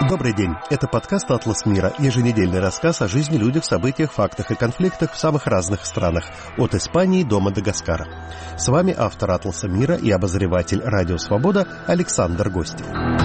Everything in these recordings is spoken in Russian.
Добрый день. Это подкаст «Атлас мира», еженедельный рассказ о жизни, людях, событиях, фактах и конфликтах в самых разных странах, от Испании до Мадагаскара. С вами автор «Атласа мира» и обозреватель «Радио Свобода» Александр Гостев.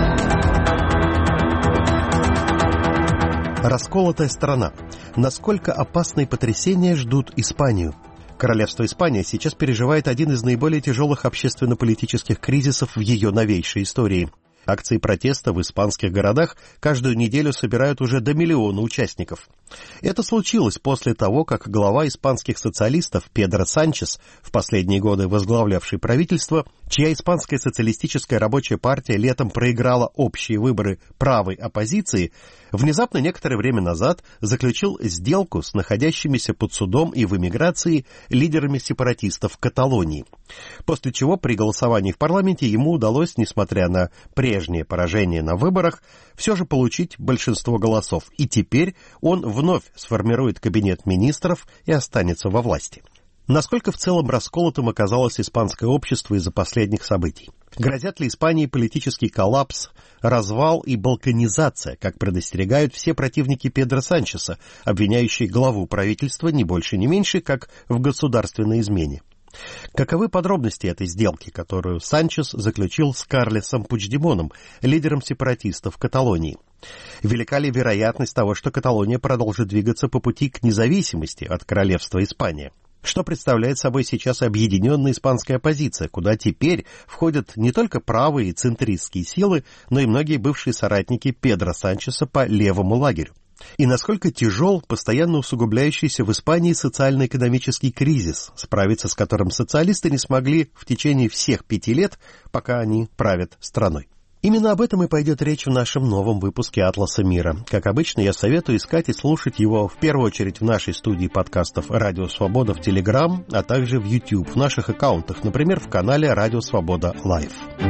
Расколотая страна. Насколько опасные потрясения ждут Испанию? Королевство Испания сейчас переживает один из наиболее тяжелых общественно-политических кризисов в ее новейшей истории. Акции протеста в испанских городах каждую неделю собирают уже до 1 миллиона участников. Это случилось после того, как глава испанских социалистов Педро Санчес, в последние годы возглавлявший правительство, чья испанская социалистическая рабочая партия летом проиграла общие выборы правой оппозиции, внезапно некоторое время назад заключил сделку с находящимися под судом и в эмиграции лидерами сепаратистов в Каталонии. После чего при голосовании в парламенте ему удалось, несмотря на прежнее поражение на выборах, все же получить большинство голосов, и теперь он вновь сформирует кабинет министров и останется во власти. Насколько в целом расколотым оказалось испанское общество из-за последних событий? Грозят ли Испании политический коллапс, развал и балканизация, как предостерегают все противники Педро Санчеса, обвиняющие главу правительства не больше не меньше, как в государственной измене? Каковы подробности этой сделки, которую Санчес заключил с Карлесом Пучдемоном, лидером сепаратистов в Каталонии? Велика ли вероятность того, что Каталония продолжит двигаться по пути к независимости от королевства Испания? Что представляет собой сейчас объединенная испанская оппозиция, куда теперь входят не только правые и центристские силы, но и многие бывшие соратники Педро Санчеса по левому лагерю? И насколько тяжел постоянно усугубляющийся в Испании социально-экономический кризис, справиться с которым социалисты не смогли в течение всех 5 лет, пока они правят страной. Именно об этом и пойдет речь в нашем новом выпуске «Атласа мира». Как обычно, я советую искать и слушать его в первую очередь в нашей студии подкастов «Радио Свобода» в Telegram, а также в YouTube, в наших аккаунтах, например, в канале «Радио Свобода Лайв».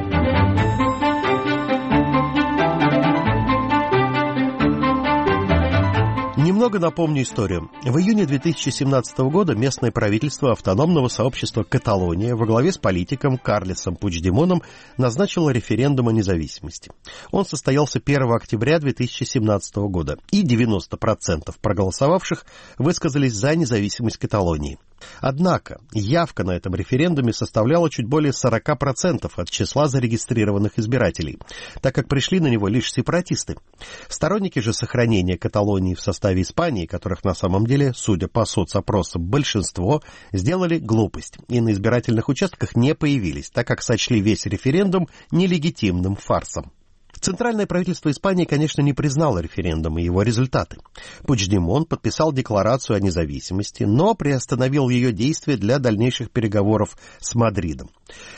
Немного напомню историю. В июне 2017 года местное правительство автономного сообщества Каталония во главе с политиком Карлесом Пучдемоном назначило референдум о независимости. Он состоялся 1 октября 2017 года, и 90% проголосовавших высказались за независимость Каталонии. Однако явка на этом референдуме составляла чуть более 40% от числа зарегистрированных избирателей, так как пришли на него лишь сепаратисты. Сторонники же сохранения Каталонии в составе Испании, которых на самом деле, судя по соцопросам, большинство, сделали глупость и на избирательных участках не появились, так как сочли весь референдум нелегитимным фарсом. Центральное правительство Испании, конечно, не признало референдум и его результаты. Пучдемон подписал декларацию о независимости, но приостановил ее действие для дальнейших переговоров с Мадридом.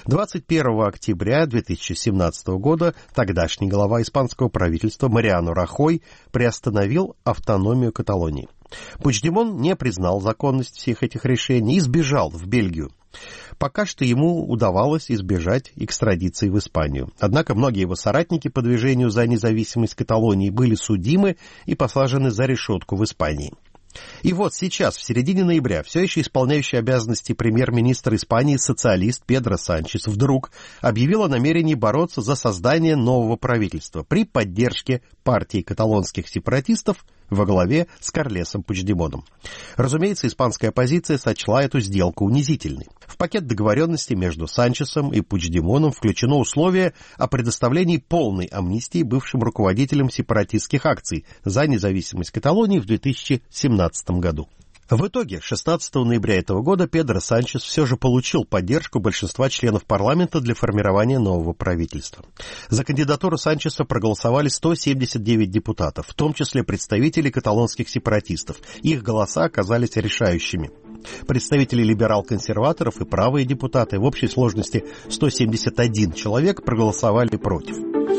21 октября 2017 года тогдашний глава испанского правительства Мариано Рахой приостановил автономию Каталонии. Пучдемон не признал законность всех этих решений и сбежал в Бельгию. Пока что ему удавалось избежать экстрадиции в Испанию. Однако многие его соратники по движению за независимость Каталонии были судимы и посажены за решетку в Испании. И вот сейчас, в середине ноября, все еще исполняющий обязанности премьер-министра Испании социалист Педро Санчес вдруг объявил о намерении бороться за создание нового правительства при поддержке партии каталонских сепаратистов во главе с Карлесом Пучдемоном. Разумеется, испанская оппозиция сочла эту сделку унизительной. В пакет договоренностей между Санчесом и Пучдемоном включено условие о предоставлении полной амнистии бывшим руководителям сепаратистских акций за независимость Каталонии в 2017 году. В итоге, 16 ноября этого года Педро Санчес все же получил поддержку большинства членов парламента для формирования нового правительства. За кандидатуру Санчеса проголосовали 179 депутатов, в том числе представители каталонских сепаратистов. Их голоса оказались решающими. Представители либерал-консерваторов и правые депутаты, в общей сложности 171 человек, проголосовали против.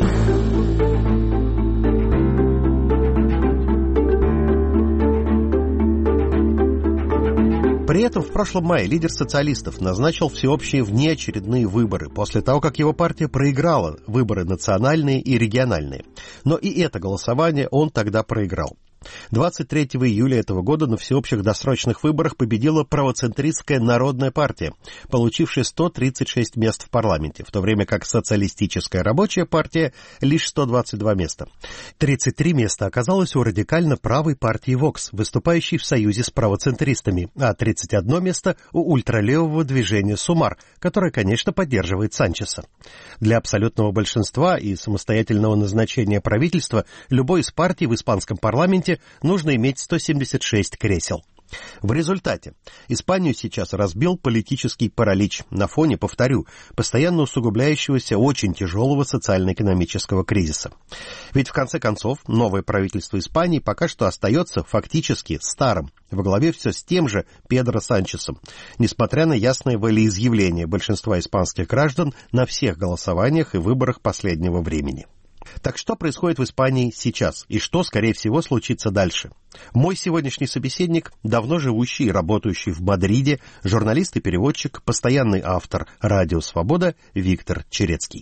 При этом в прошлом мае лидер социалистов назначил всеобщие внеочередные выборы после того, как его партия проиграла выборы национальные и региональные. Но и это голосование он тогда проиграл. 23 июля этого года на всеобщих досрочных выборах победила правоцентристская Народная партия, получившая 136 мест в парламенте, в то время как Социалистическая рабочая партия лишь 122 места. 33 места оказалось у радикально правой партии ВОКС, выступающей в союзе с правоцентристами, а 31 место у ультралевого движения СУМАР, которое, конечно, поддерживает Санчеса. Для абсолютного большинства и самостоятельного назначения правительства любой из партий в испанском парламенте нужно иметь 176 кресел. В результате Испанию сейчас разбил политический паралич на фоне, повторю, постоянно усугубляющегося очень тяжелого социально-экономического кризиса. Ведь в конце концов новое правительство Испании пока что остается фактически старым, во главе все с тем же Педро Санчесом, несмотря на ясное волеизъявление большинства испанских граждан на всех голосованиях и выборах последнего времени. Так что происходит в Испании сейчас, и что, скорее всего, случится дальше? Мой сегодняшний собеседник, давно живущий и работающий в Мадриде, журналист и переводчик, постоянный автор «Радио Свобода» Виктор Черецкий.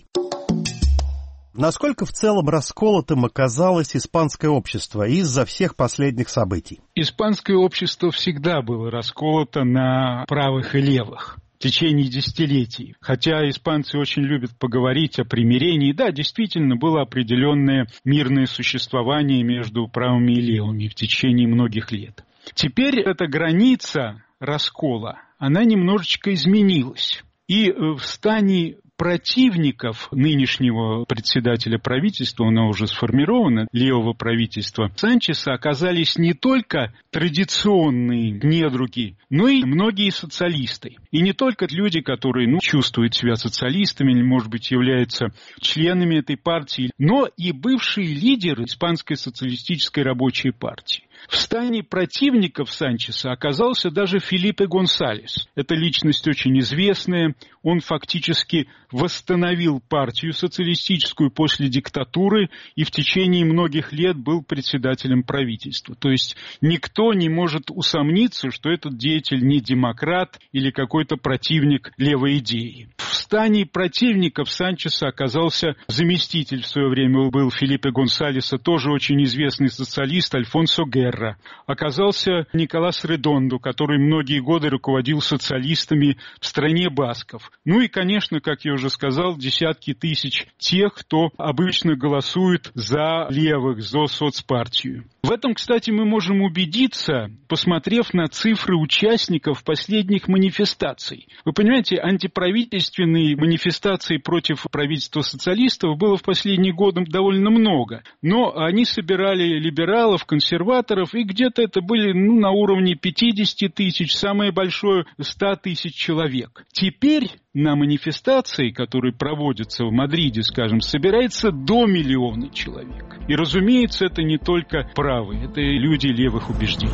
Насколько в целом расколотым оказалось испанское общество из-за всех последних событий? Испанское общество всегда было расколото на правых и левых в течение десятилетий. Хотя испанцы очень любят поговорить о примирении. Да, действительно, было определенное мирное существование между правыми и левыми в течение многих лет. Теперь эта граница раскола, она немножечко изменилась. И в стане противников нынешнего председателя правительства, оно уже сформировано, левого правительства Санчеса, оказались не только традиционные недруги, но и многие социалисты. И не только люди, которые чувствуют себя социалистами или, может быть, являются членами этой партии, но и бывшие лидеры Испанской социалистической рабочей партии. В стане противников Санчеса оказался даже Фелипе Гонсалес. Это личность очень известная. Он фактически восстановил партию социалистическую после диктатуры и в течение многих лет был председателем правительства. То есть никто не может усомниться, что этот деятель не демократ или какой-то противник левой идеи. В стане противников Санчеса оказался заместитель в свое время был Фелипе Гонсалеса, тоже очень известный социалист Альфонсо Герра. Оказался Николас Редондо, который многие годы руководил социалистами в стране басков. Ну и, конечно, как я уже сказал, десятки тысяч тех, кто обычно голосует за левых, за соцпартию. В этом, кстати, мы можем убедиться, посмотрев на цифры участников последних манифестаций. Вы понимаете, антиправительственные манифестации против правительства социалистов было в последние годы довольно много. Но они собирали либералов, консерваторов, и где-то это были на уровне 50 тысяч, самое большое 100 тысяч человек. Теперь на манифестации, которые проводятся в Мадриде, скажем, собирается до 1 миллиона человек. И, разумеется, это не только правые, это и люди левых убеждений.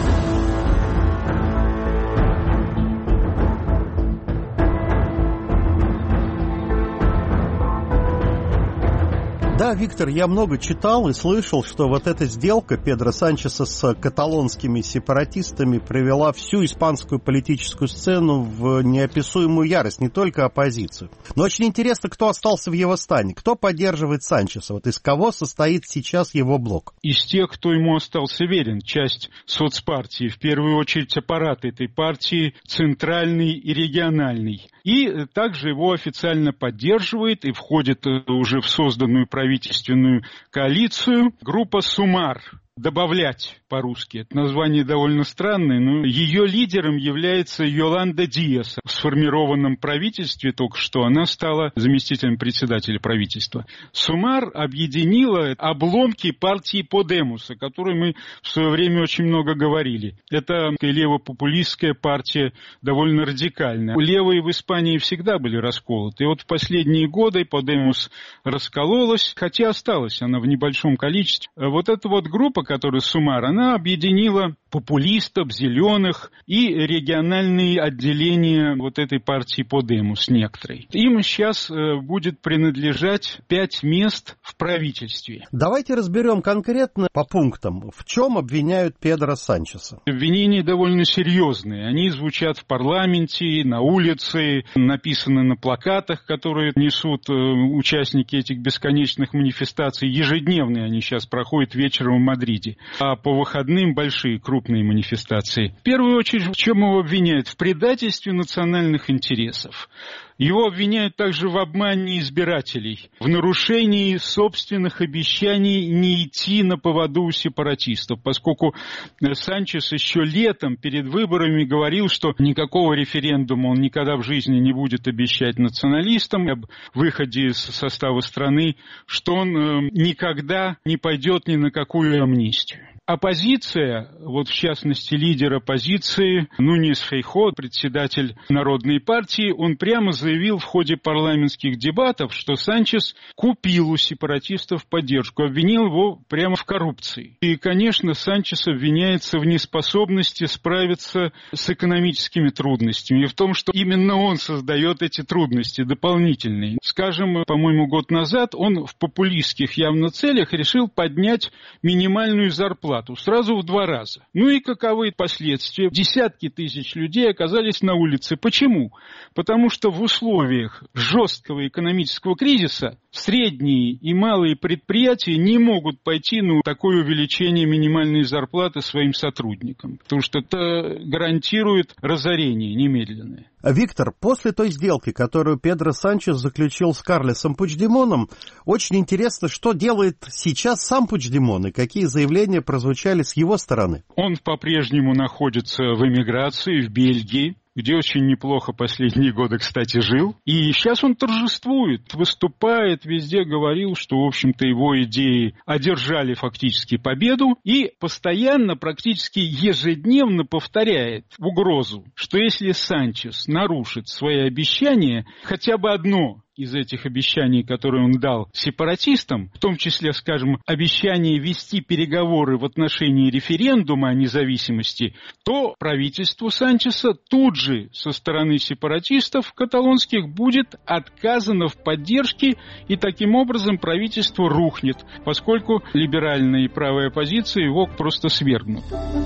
Да, Виктор, я много читал и слышал, что вот эта сделка Педро Санчеса с каталонскими сепаратистами привела всю испанскую политическую сцену в неописуемую ярость, не только оппозицию. Но очень интересно, кто остался в его стане, кто поддерживает Санчеса, вот из кого состоит сейчас его блок? Из тех, кто ему остался верен, часть соцпартии, в первую очередь аппарат этой партии, центральный и региональный. И также его официально поддерживает и входит уже в созданную правительственную коалицию группа «СУМАР». Добавлять по-русски. Это название довольно странное, но ее лидером является Йоланда Диас. В сформированном правительстве только что она стала заместителем председателя правительства. СУМАР объединила обломки партии Подемуса, о которой мы в свое время очень много говорили. Это левопопулистская партия, довольно радикальная. Левые в Испании всегда были расколоты. И вот в последние годы Подемус раскололась, хотя осталась она в небольшом количестве. Вот эта вот группа, которая СУМАР, она объединила популистов, зеленых и региональные отделения вот этой партии Подемус некоторые. Им сейчас будет принадлежать 5 мест в правительстве. Давайте разберем конкретно по пунктам, в чем обвиняют Педро Санчеса. Обвинения довольно серьезные. Они звучат в парламенте, на улице, написаны на плакатах, которые несут участники этих бесконечных манифестаций. Ежедневные они сейчас проходят вечером в Мадриде. Мадриде, а по выходным большие крупные манифестации. В первую очередь, в чем его обвиняют? В предательстве национальных интересов. Его обвиняют также в обмане избирателей, в нарушении собственных обещаний не идти на поводу у сепаратистов, поскольку Санчес еще летом перед выборами говорил, что никакого референдума он никогда в жизни не будет обещать националистам об выходе из состава страны, что он никогда не пойдет ни на какую амнистию. Оппозиция, вот в частности лидер оппозиции Нуньес Фейхоа, председатель Народной партии, он прямо заявил в ходе парламентских дебатов, что Санчес купил у сепаратистов поддержку, обвинил его прямо в коррупции. И, конечно, Санчес обвиняется в неспособности справиться с экономическими трудностями и в том, что именно он создает эти трудности дополнительные. Скажем, по-моему, год назад он в популистских явно целях решил поднять минимальную зарплату сразу в 2 раза. Ну и каковы последствия? Десятки тысяч людей оказались на улице. Почему? Потому что в условиях жесткого экономического кризиса средние и малые предприятия не могут пойти на такое увеличение минимальной зарплаты своим сотрудникам, потому что это гарантирует разорение немедленное. Виктор, после той сделки, которую Педро Санчес заключил с Карлесом Пучдемоном, очень интересно, что делает сейчас сам Пучдемон и какие заявления прозвучали с его стороны. Он по-прежнему находится в эмиграции в Бельгии, где очень неплохо последние годы, кстати, жил. И сейчас он торжествует, выступает, везде говорил, что, в общем-то, его идеи одержали фактически победу. И постоянно, практически ежедневно повторяет угрозу, что если Санчес нарушит свои обещания, хотя бы одно из этих обещаний, которые он дал сепаратистам, в том числе, скажем, обещание вести переговоры в отношении референдума о независимости, то правительству Санчеса тут же со стороны сепаратистов каталонских будет отказано в поддержке, и таким образом правительство рухнет, поскольку либеральная и правая оппозиция его просто свергнут.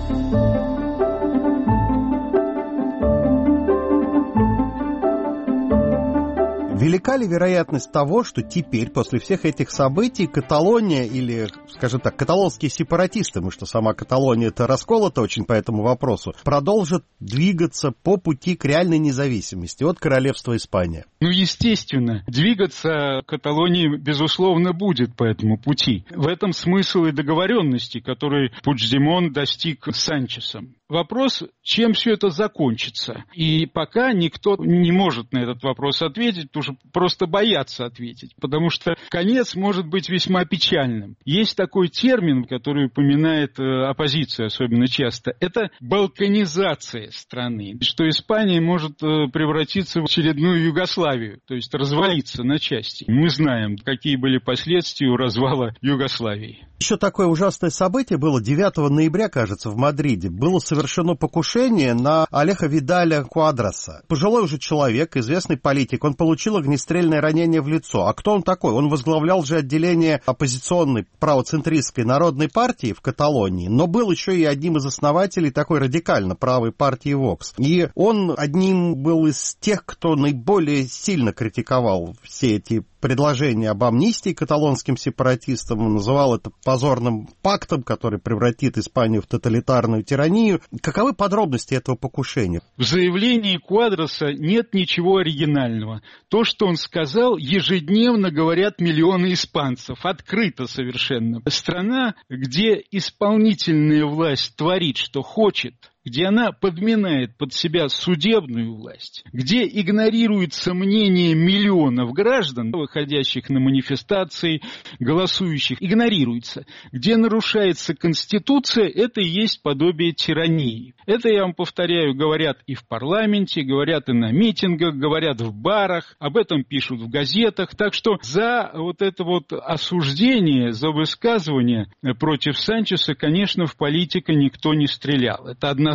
Велика ли вероятность того, что теперь, после всех этих событий, Каталония или, скажем так, каталонские сепаратисты, потому что сама Каталония-то расколота очень по этому вопросу, продолжат двигаться по пути к реальной независимости от королевства Испания? Ну, естественно, двигаться Каталония, безусловно, будет по этому пути. В этом смысл и договоренности, который Пучдемон достиг с Санчесом. Вопрос, чем все это закончится. И пока никто не может на этот вопрос ответить, потому что просто боятся ответить, потому что конец может быть весьма печальным. Есть такой термин, который упоминает оппозиция особенно часто, это балканизация страны, что Испания может превратиться в очередную Югославию, то есть развалиться на части. Мы знаем, какие были последствия у развала Югославии. Еще такое ужасное событие было 9 ноября, кажется, в Мадриде. Было совершено покушение на Алехо Видаля Куадраса. Пожилой уже человек, известный политик. Он получил огнестрельное ранение в лицо. А кто он такой? Он возглавлял же отделение оппозиционной правоцентристской народной партии в Каталонии, но был еще и одним из основателей такой радикально правой партии Вокс. И он одним был из тех, кто наиболее сильно критиковал все эти предложение об амнистии каталонским сепаратистам, он называл это позорным пактом, который превратит Испанию в тоталитарную тиранию. Каковы подробности этого покушения? В заявлении Куадраса нет ничего оригинального. То, что он сказал, ежедневно говорят миллионы испанцев, открыто совершенно. Страна, где исполнительная власть творит, что хочет, где она подминает под себя судебную власть, где игнорируется мнение миллионов граждан, выходящих на манифестации, голосующих, игнорируется, где нарушается Конституция, это и есть подобие тирании. Это, я вам повторяю, говорят и в парламенте, говорят и на митингах, говорят в барах, об этом пишут в газетах. Так что за вот это вот осуждение, за высказывание против Санчеса, конечно, в политика никто не стрелял. Это однозначно.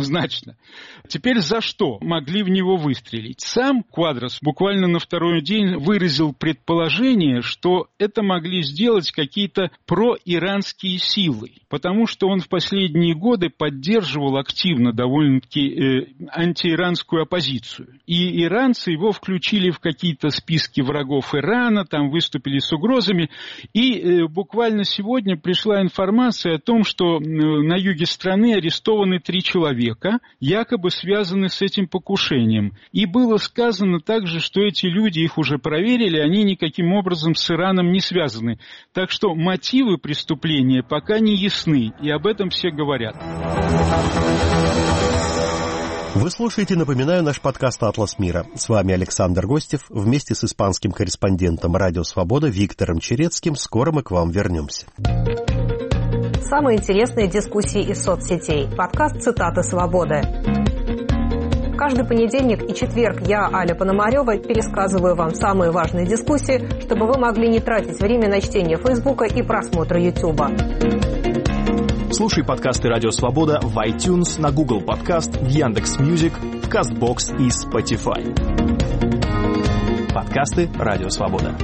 однозначно. Теперь за что могли в него выстрелить? Сам Квадрас буквально на второй день выразил предположение, что это могли сделать какие-то проиранские силы, потому что он в последние годы поддерживал активно довольно-таки антииранскую оппозицию. И иранцы его включили в какие-то списки врагов Ирана, там выступили с угрозами. И буквально сегодня пришла информация о том, что на юге страны арестованы 3 человека, якобы связаны с этим покушением. И было сказано также, что эти люди, их уже проверили, они никаким образом с Ираном не связаны. Так что мотивы преступления пока не ясны, и об этом все говорят. Вы слушаете, напоминаю, наш подкаст «Атлас мира». С вами Александр Гостев. Вместе с испанским корреспондентом «Радио Свобода» Виктором Черецким скоро мы к вам вернемся. Самые интересные дискуссии из соцсетей. Подкаст «Цитаты свободы». Каждый понедельник и четверг я, Аля Пономарева, пересказываю вам самые важные дискуссии, чтобы вы могли не тратить время на чтение Фейсбука и просмотра Ютуба. Слушай подкасты «Радио Свобода» в iTunes, на Google Подкаст, в Яндекс.Мьюзик, в Castbox и Spotify. Подкасты «Радио Свобода».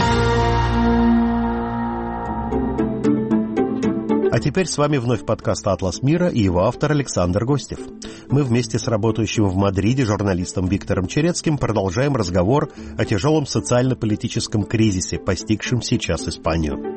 А теперь с вами вновь подкаст «Атлас мира» и его автор Александр Гостев. Мы вместе с работающим в Мадриде журналистом Виктором Черецким продолжаем разговор о тяжелом социально-политическом кризисе, постигшем сейчас Испанию.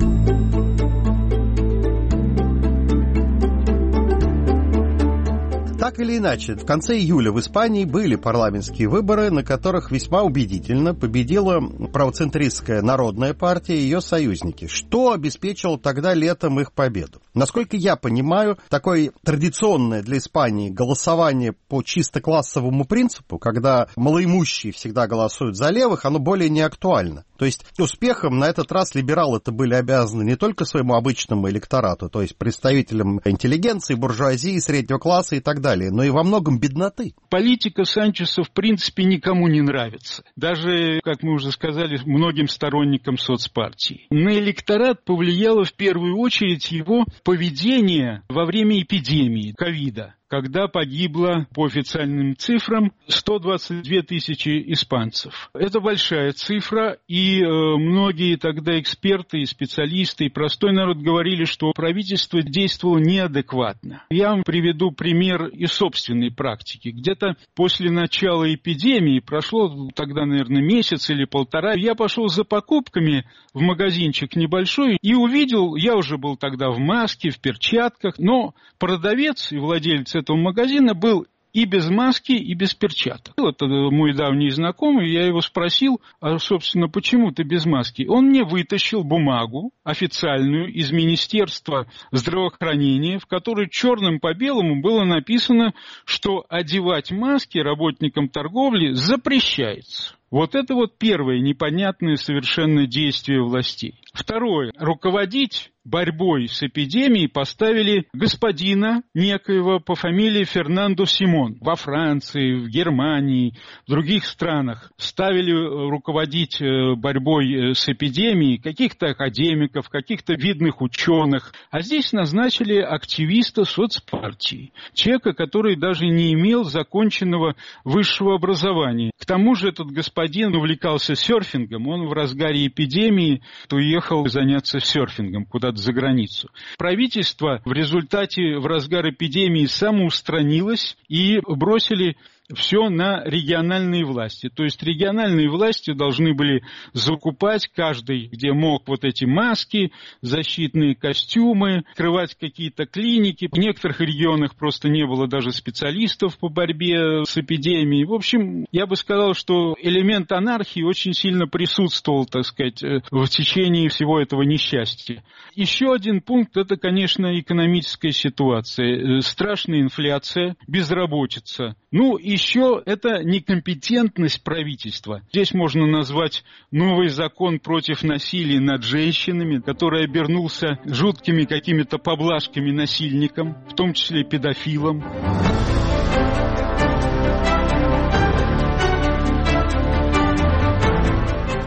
Так или иначе, в конце июля в Испании были парламентские выборы, на которых весьма убедительно победила правоцентристская Народная партия и ее союзники, что обеспечило тогда летом их победу. Насколько я понимаю, такое традиционное для Испании голосование по чисто классовому принципу, когда малоимущие всегда голосуют за левых, оно более не актуально. То есть успехом на этот раз либералы-то были обязаны не только своему обычному электорату, то есть представителям интеллигенции, буржуазии, среднего класса и так далее, но и во многом бедноты. Политика Санчеса, в принципе, никому не нравится. Даже, как мы уже сказали, многим сторонникам соцпартии. На электорат повлияло в первую очередь его поведение во время эпидемии ковида, когда погибло, по официальным цифрам, 122 тысячи испанцев. Это большая цифра, и многие тогда эксперты, и специалисты, и простой народ говорили, что правительство действовало неадекватно. Я вам приведу пример из собственной практики. Где-то после начала эпидемии, прошло тогда, наверное, месяц или полтора, я пошел за покупками в магазинчик небольшой и увидел, я уже был тогда в маске, в перчатках, но продавец и владелец этого магазина был и без маски, и без перчаток. Это мой давний знакомый, я его спросил, а, собственно, почему ты без маски? Он мне вытащил бумагу официальную из Министерства здравоохранения, в которой черным по белому было написано, что одевать маски работникам торговли запрещается. Вот это вот первое непонятное совершенно действие властей. Второе. Руководить борьбой с эпидемией поставили господина некоего по фамилии Фернандо Симон. Во Франции, в Германии, в других странах ставили руководить борьбой с эпидемией каких-то академиков, каких-то видных ученых. А здесь назначили активиста соцпартии. Человека, который даже не имел законченного высшего образования. К тому же этот господин увлекался серфингом. Он в разгаре эпидемии уехал заняться серфингом куда-то за границу. Правительство в результате в разгар эпидемии самоустранилось и бросили все на региональные власти. То есть региональные власти должны были закупать каждый, где мог, вот эти маски, защитные костюмы, открывать какие-то клиники. В некоторых регионах просто не было даже специалистов по борьбе с эпидемией. В общем, я бы сказал, что элемент анархии очень сильно присутствовал, так сказать, в течение всего этого несчастья. Еще один пункт – это, конечно, экономическая ситуация. Страшная инфляция, безработица. Ну, еще это некомпетентность правительства. Здесь можно назвать новый закон против насилия над женщинами, который обернулся жуткими какими-то поблажками насильникам, в том числе педофилам.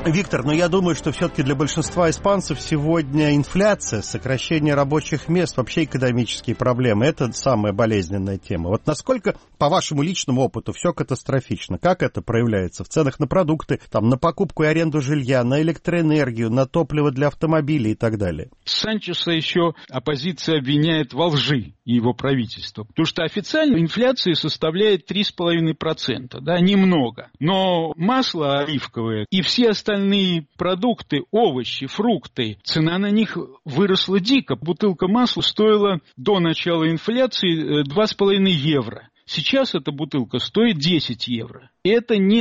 Виктор, но я думаю, что все-таки для большинства испанцев сегодня инфляция, сокращение рабочих мест, вообще экономические проблемы – это самая болезненная тема. Вот насколько, по вашему личному опыту, все катастрофично? Как это проявляется в ценах на продукты, там, на покупку и аренду жилья, на электроэнергию, на топливо для автомобилей и так далее? Санчеса еще оппозиция обвиняет во лжи и его правительство, потому что официально инфляция составляет 3,5%, да, немного. Но масло оливковое и все остальные продукты, овощи, фрукты, цена на них выросла дико. Бутылка масла стоила до начала инфляции 2,5 евро. Сейчас эта бутылка стоит 10 евро. Это не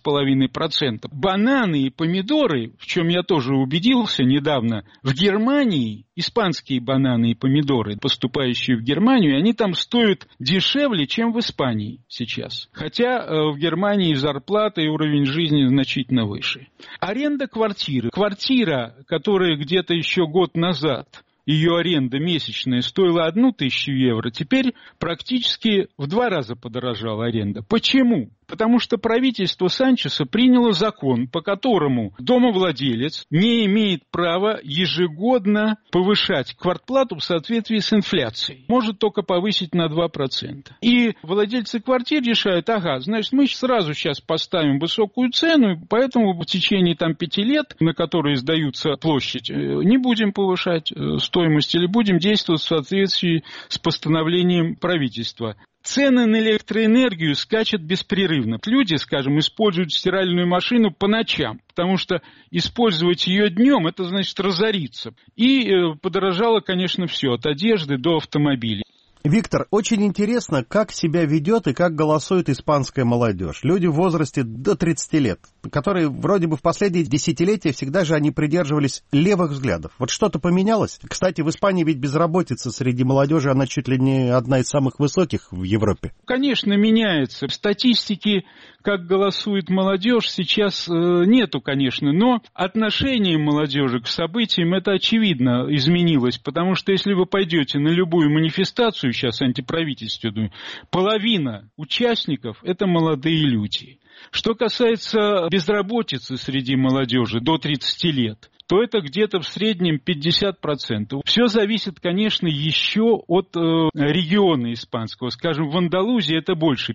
3,5%. Бананы и помидоры, в чем я тоже убедился недавно, в Германии, испанские бананы и помидоры, поступающие в Германию, они там стоят дешевле, чем в Испании сейчас. Хотя в Германии зарплата и уровень жизни значительно выше. Аренда квартиры. Квартира, которая где-то еще год назад, ее аренда месячная стоила 1000 евро, теперь практически в 2 раза подорожала аренда. Почему? Потому что правительство Санчеса приняло закон, по которому домовладелец не имеет права ежегодно повышать квартплату в соответствии с инфляцией. Может только повысить на 2%. И владельцы квартир решают, значит, мы сразу сейчас поставим высокую цену, поэтому в течение 5 лет, на которые сдаются площадь, не будем повышать стоимость или будем действовать в соответствии с постановлением правительства. Цены на электроэнергию скачут беспрерывно. Люди, скажем, используют стиральную машину по ночам, потому что использовать ее днем, это значит разориться. И подорожало, конечно, все, от одежды до автомобилей. Виктор, очень интересно, как себя ведет и как голосует испанская молодежь. Люди в возрасте до 30 лет, которые вроде бы в последние десятилетия всегда же они придерживались левых взглядов. Вот что-то поменялось? Кстати, в Испании ведь безработица среди молодежи, она чуть ли не одна из самых высоких в Европе. Конечно, меняется. В статистике, как голосует молодежь, сейчас нету, конечно, но отношение молодежи к событиям, это очевидно изменилось, потому что если вы пойдете на любую манифестацию, сейчас антиправительственную, половина участников – это молодые люди. Что касается безработицы среди молодежи до 30 лет, то это где-то в среднем 50%. Все зависит, конечно, еще от региона испанского. Скажем, в Андалузии это больше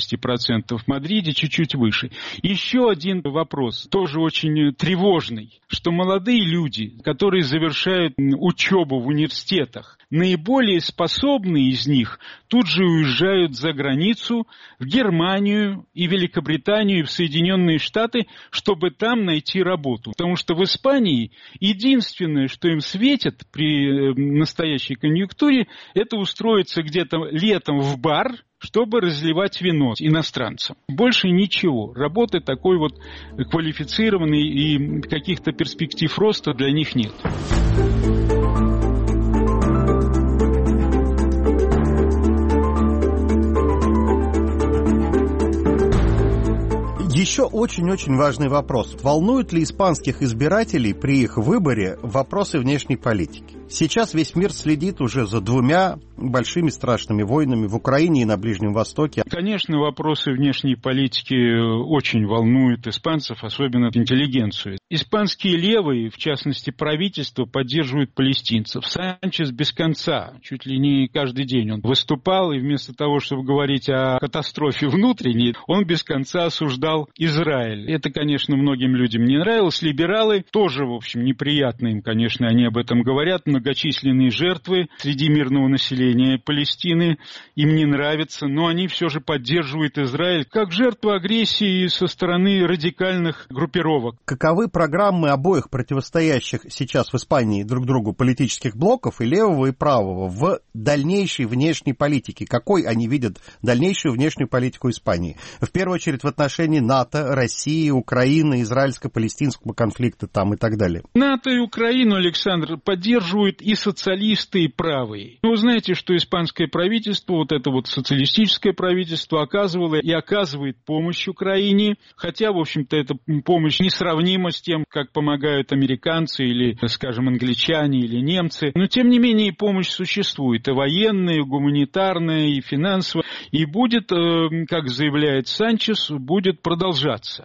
50%, в Мадриде чуть-чуть выше. Еще один вопрос, тоже очень тревожный, что молодые люди, которые завершают учебу в университетах, наиболее способные из них тут же уезжают за границу, в Германию и Великобританию, и в Соединенные Штаты, чтобы там найти работу. Потому что в Испании единственное, что им светит при настоящей конъюнктуре, это устроиться где-то летом в бар, чтобы разливать вино иностранцам. Больше ничего. Работы такой вот квалифицированной и каких-то перспектив роста для них нет. Еще очень-очень важный вопрос. Волнуют ли испанских избирателей при их выборе вопросы внешней политики? Сейчас весь мир следит уже за 2 большими страшными войнами в Украине и на Ближнем Востоке. Конечно, вопросы внешней политики очень волнуют испанцев, особенно интеллигенцию. Испанские левые, в частности правительство, поддерживают палестинцев. Санчес без конца, чуть ли не каждый день он выступал, и вместо того, чтобы говорить о катастрофе внутренней, он без конца осуждал Израиль. Это, конечно, многим людям не нравилось. Либералы тоже, в общем, неприятно им, конечно, они об этом говорят. Многочисленные жертвы среди мирного населения Палестины им не нравятся, но они все же поддерживают Израиль как жертву агрессии со стороны радикальных группировок. Каковы программы обоих противостоящих сейчас в Испании друг другу политических блоков, и левого, и правого, в дальнейшей внешней политике? Какой они видят дальнейшую внешнюю политику Испании? В первую очередь в отношении НАТО, России, Украины, израильско-палестинского конфликта там и так далее. НАТО и Украину, Александр, поддерживают и социалисты, и правые. Вы знаете, что испанское правительство, вот это вот социалистическое правительство, оказывало и оказывает помощь Украине, хотя, в общем-то, эта помощь несравнима с тем, как помогают американцы или, скажем, англичане или немцы. Но, тем не менее, помощь существует, и военная, и гуманитарная, и финансовая, и будет, как заявляет Санчес, будет продолжаться.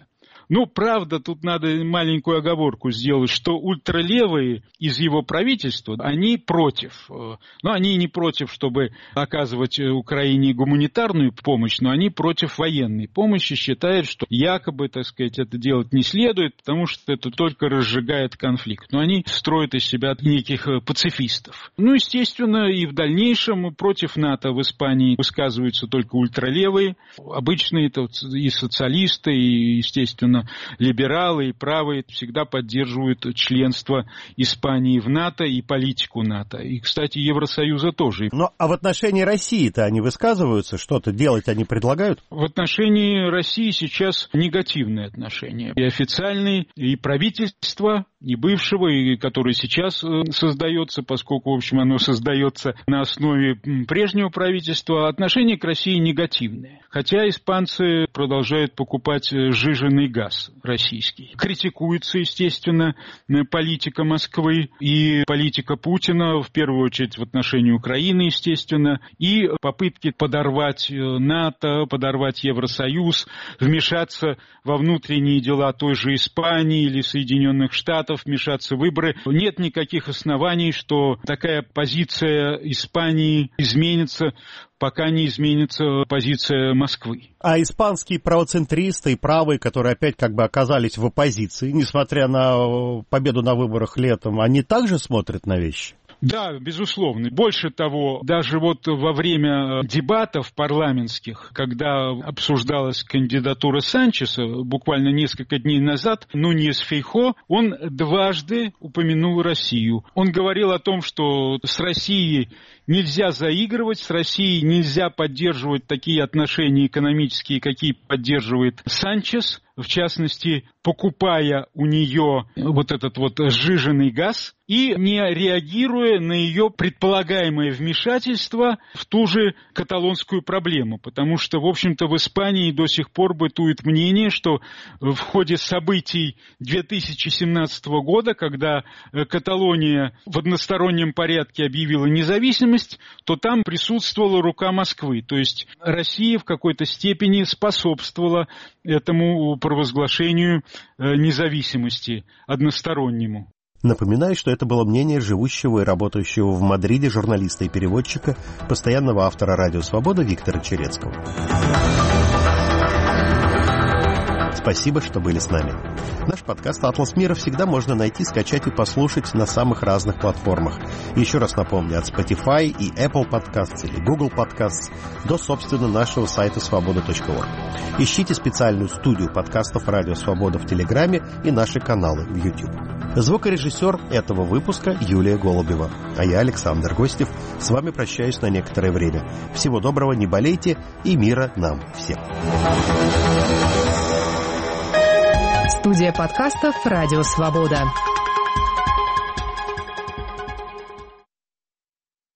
Ну, правда, тут надо маленькую оговорку сделать, что ультралевые из его правительства, они против. Но они не против, чтобы оказывать Украине гуманитарную помощь, но они против военной помощи, считают, что якобы, так сказать, это делать не следует, потому что это только разжигает конфликт. Но они строят из себя неких пацифистов. Ну, естественно, и в дальнейшем против НАТО в Испании высказываются только ультралевые, обычные и социалисты, и, естественно, либералы и правые всегда поддерживают членство Испании в НАТО и политику НАТО. И, кстати, Евросоюза тоже. Ну, а в отношении России-то они высказываются? Что-то делать они предлагают? В отношении России сейчас негативное отношение. И официальные, и правительство, и бывшего, и которое сейчас создается, поскольку, в общем, оно создается на основе прежнего правительства, отношение к России негативное. Хотя испанцы продолжают покупать сжиженный газ российский. Критикуется, естественно, политика Москвы и политика Путина, в первую очередь в отношении Украины, естественно, и попытки подорвать НАТО, подорвать Евросоюз, вмешаться во внутренние дела той же Испании или Соединенных Штатов, вмешаться в выборы. Нет никаких оснований, что такая позиция Испании изменится, пока не изменится позиция Москвы. А испанские правоцентристы и правые, которые опять как бы оказались в оппозиции, несмотря на победу на выборах летом, они также смотрят на вещи? Да, безусловно. Больше того, даже вот во время дебатов парламентских, когда обсуждалась кандидатура Санчеса, буквально несколько дней назад, Нуньес Фейхо, он дважды упомянул Россию. Он говорил о том, что с Россией нельзя заигрывать, с Россией нельзя поддерживать такие отношения экономические, какие поддерживает Санчес, в частности, покупая у нее вот этот вот сжиженный газ и не реагируя на ее предполагаемое вмешательство в ту же каталонскую проблему. Потому что, в общем-то, в Испании до сих пор бытует мнение, что в ходе событий 2017 года, когда Каталония в одностороннем порядке объявила независимость, то там присутствовала рука Москвы. То есть Россия в какой-то степени способствовала этому провозглашению независимости одностороннему. Напоминаю, что это было мнение живущего и работающего в Мадриде журналиста и переводчика, постоянного автора «Радио Свобода» Виктора Черецкого. Спасибо, что были с нами. Наш подкаст «Атлас мира» всегда можно найти, скачать и послушать на самых разных платформах. Еще раз напомню, от Spotify и Apple Podcasts или Google Podcasts до, собственно, нашего сайта свобода.орг. Ищите специальную студию подкастов «Радио Свобода» в Телеграме и наши каналы в YouTube. Звукорежиссер этого выпуска Юлия Голубева. А я, Александр Гостев, с вами прощаюсь на некоторое время. Всего доброго, не болейте и мира нам всем. Студия подкастов «Радио Свобода».